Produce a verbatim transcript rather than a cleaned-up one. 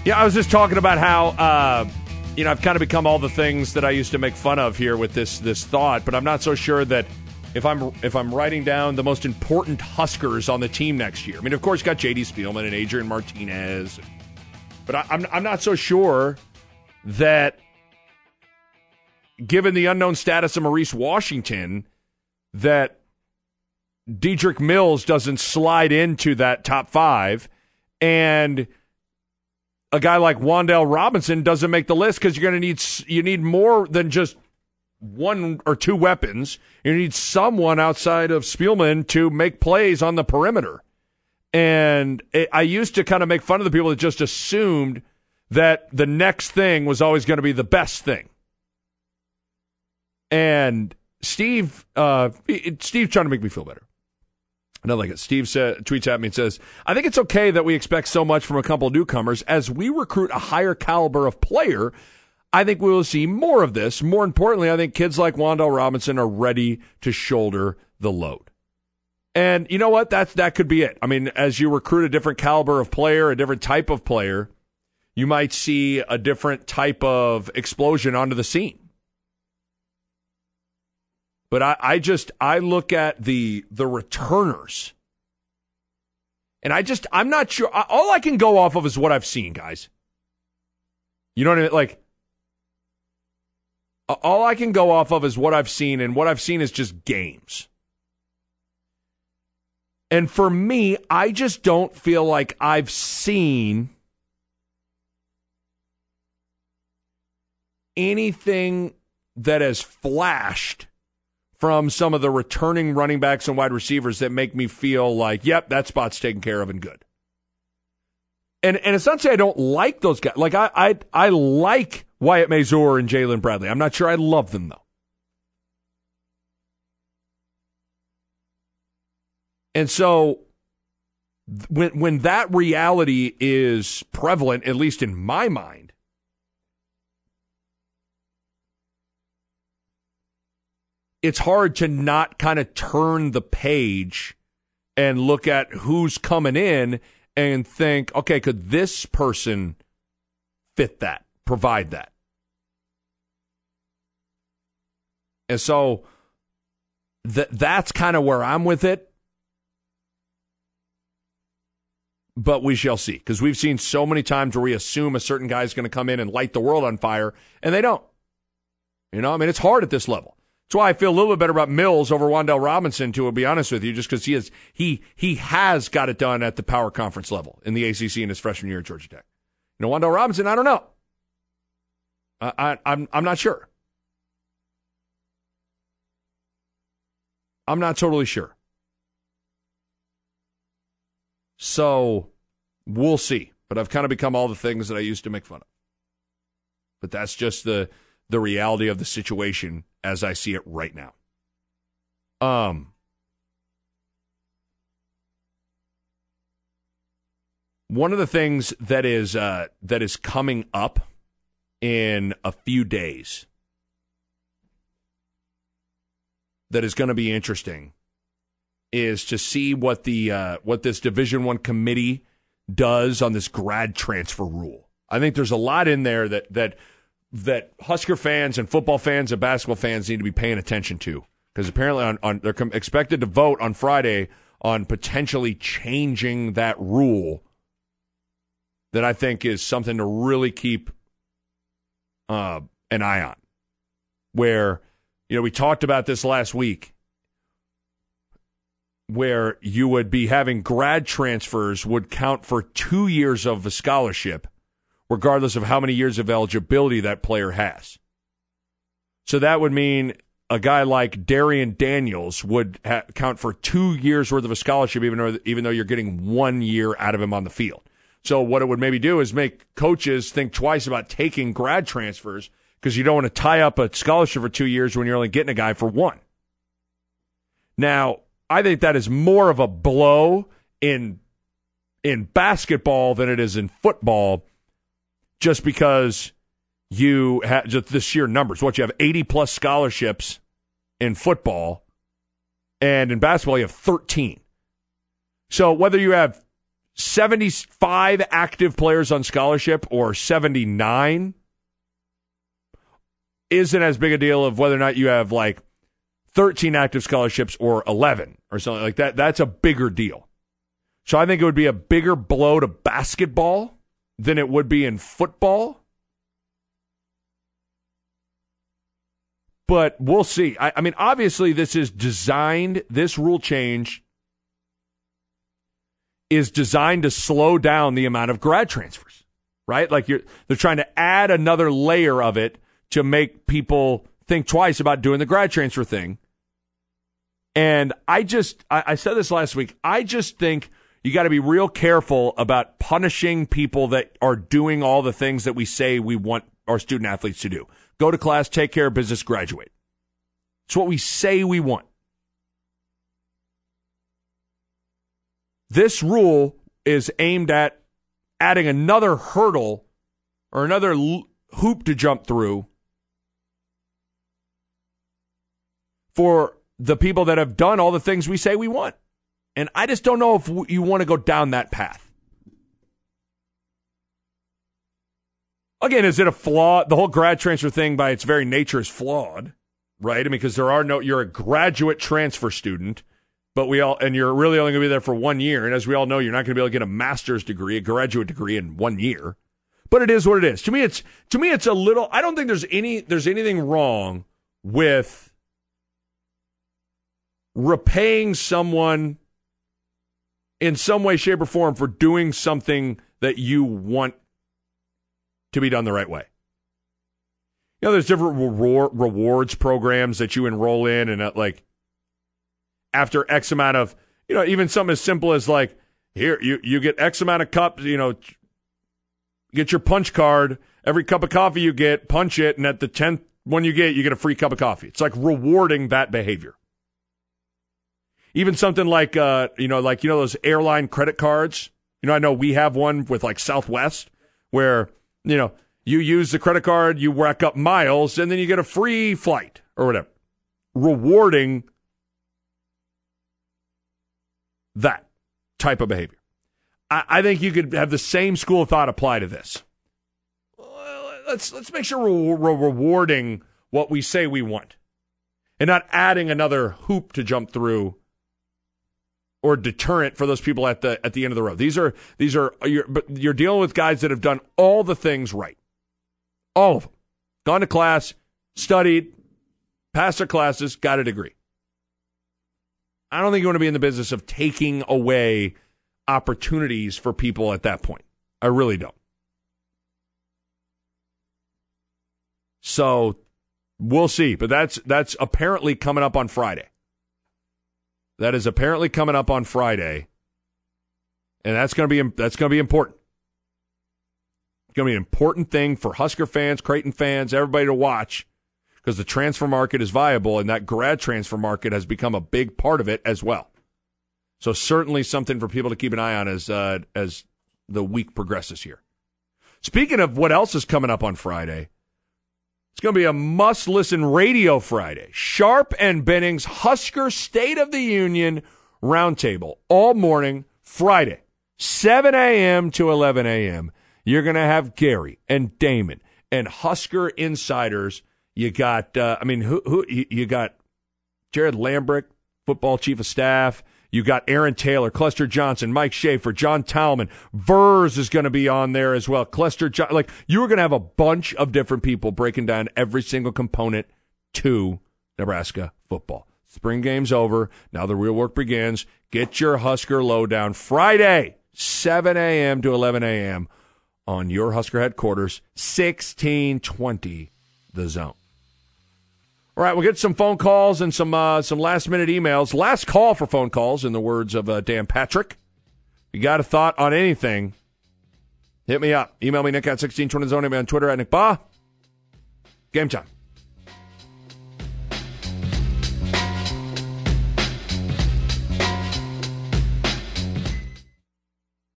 Yeah, I was just talking about how, uh, you know, I've kind of become all the things that I used to make fun of here with this this thought, but I'm not so sure that if I'm if I'm writing down the most important Huskers on the team next year. I mean, of course, you got J D Spielman and Adrian Martinez, but I, I'm I'm not so sure that, given the unknown status of Maurice Washington, that Dedrick Mills doesn't slide into that top five, and a guy like Wan'Dale Robinson doesn't make the list because you're going to need you need more than just one or two weapons. You need someone outside of Spielman to make plays on the perimeter. And it, I used to kind of make fun of the people that just assumed that the next thing was always going to be the best thing. And Steve, uh, Steve's trying to make me feel better. I don't like it. Steve said, tweets at me and says, I think it's okay that we expect so much from a couple of newcomers. As we recruit a higher caliber of player, I think we will see more of this. More importantly, I think kids like Wan'Dale Robinson are ready to shoulder the load. And you know what? That's, that could be it. I mean, as you recruit a different caliber of player, a different type of player, you might see a different type of explosion onto the scene. But I, I just, I look at the the returners, and I just, I'm not sure. All I can go off of is what I've seen, guys. You know what I mean? Like, all I can go off of is what I've seen, and what I've seen is just games. And for me, I just don't feel like I've seen anything that has flashed from some of the returning running backs and wide receivers that make me feel like, yep, that spot's taken care of and good. And and it's not to say I don't like those guys. Like, I I, I like Wyatt Mazur and Jalen Bradley. I'm not sure I love them, though. And so when when that reality is prevalent, at least in my mind, it's hard to not kind of turn the page and look at who's coming in and think, okay, could this person fit that, provide that? And so th- that's kind of where I'm with it. But we shall see, because we've seen so many times where we assume a certain guy is going to come in and light the world on fire, and they don't. You know, I mean, it's hard at this level. That's why I feel a little bit better about Mills over Wan'Dale Robinson, to be honest with you, just because he has he he has got it done at the power conference level in the A C C in his freshman year at Georgia Tech. You know, Wan'Dale Robinson, I don't know. I, I, I'm I'm not sure. I'm not totally sure. So we'll see. But I've kind of become all the things that I used to make fun of. But that's just the the reality of the situation as I see it right now. Um, one of the things that is uh, that is coming up in a few days that is going to be interesting is to see what the uh, what this Division One committee does on this grad transfer rule. I think there's a lot in there that that. that Husker fans and football fans and basketball fans need to be paying attention to, because apparently on, on they're com- expected to vote on Friday on potentially changing that rule. That I think is something to really keep uh, an eye on. Where, you know, we talked about this last week, where you would be having grad transfers would count for two years of a scholarship, regardless of how many years of eligibility that player has. So that would mean a guy like Darian Daniels would ha- count for two years worth of a scholarship, even though, even though you're getting one year out of him on the field. So what it would maybe do is make coaches think twice about taking grad transfers, because you don't want to tie up a scholarship for two years when you're only getting a guy for one. Now, I think that is more of a blow in in basketball than it is in football, just because you have just the sheer numbers. What, you have eighty plus scholarships in football, and in basketball you have thirteen. So whether you have seventy-five active players on scholarship or seventy-nine isn't as big a deal of whether or not you have like thirteen active scholarships or eleven or something like that. That's a bigger deal. So I think it would be a bigger blow to basketball than it would be in football. But we'll see. I, I mean, obviously, this is designed, this rule change is designed to slow down the amount of grad transfers, right? Like you're, they're trying to add another layer of it to make people think twice about doing the grad transfer thing. And I just, I, I said this last week, I just think you got to be real careful about punishing people that are doing all the things that we say we want our student athletes to do. Go to class, take care of business, graduate. It's what we say we want. This rule is aimed at adding another hurdle or another l- hoop to jump through for the people that have done all the things we say we want. And I just don't know if w- you want to go down that path. Again, is it a flaw? The whole grad transfer thing by its very nature is flawed, right? I mean, because there are no, you're a graduate transfer student, but we all, and you're really only going to be there for one year. And as we all know, you're not going to be able to get a master's degree, a graduate degree in one year. But it is what it is. To me, it's, to me, it's a little, I don't think there's any, there's anything wrong with repaying someone in some way, shape, or form for doing something that you want to be done the right way. You know, there's different reward, rewards programs that you enroll in, and uh, like after X amount of, you know, even something as simple as like, here, you, you get X amount of cups, you know, get your punch card. Every cup of coffee you get, punch it, and at the tenth one you get, you get a free cup of coffee. It's like rewarding that behavior. Even something like, uh, you know, like, you know, those airline credit cards. You know, I know we have one with like Southwest where, you know, you use the credit card, you rack up miles, and then you get a free flight or whatever. Rewarding that type of behavior. I, I think you could have the same school of thought apply to this. Well, let's let's make sure we're, we're rewarding what we say we want and not adding another hoop to jump through or deterrent for those people at the at the end of the road. These are these are you're, but you're dealing with guys that have done all the things right, all of them, gone to class, studied, passed their classes, got a degree. I don't think you want to be in the business of taking away opportunities for people at that point. I really don't. So we'll see, but that's that's apparently coming up on Friday. That is apparently coming up on Friday, and that's going to be that's going to be important. It's going to be an important thing for Husker fans, Creighton fans, everybody to watch, because the transfer market is viable, and that grad transfer market has become a big part of it as well. So certainly something for people to keep an eye on as uh, as the week progresses here. Speaking of what else is coming up on Friday, it's going to be a must-listen radio Friday. Sharp and Benning's Husker State of the Union Roundtable all morning Friday, seven a.m. to eleven a.m. You're going to have Gary and Damon and Husker insiders. You got, uh, I mean, who, who you got Jared Lambrick, football chief of staff. You got Aaron Taylor, Cluster Johnson, Mike Schaefer, John Talman. Vers is going to be on there as well. Cluster John, like you are going to have a bunch of different people breaking down every single component to Nebraska football. Spring game's over. Now the real work begins. Get your Husker lowdown Friday, seven a.m. to eleven a.m. on your Husker headquarters, sixteen twenty The Zone. All right, we'll get some phone calls and some uh, some last-minute emails. Last call for phone calls, in the words of uh, Dan Patrick. If you got a thought on anything, hit me up. Email me, Nick at sixteen twenty zone. Email me on Twitter at Nick Baugh. Game time.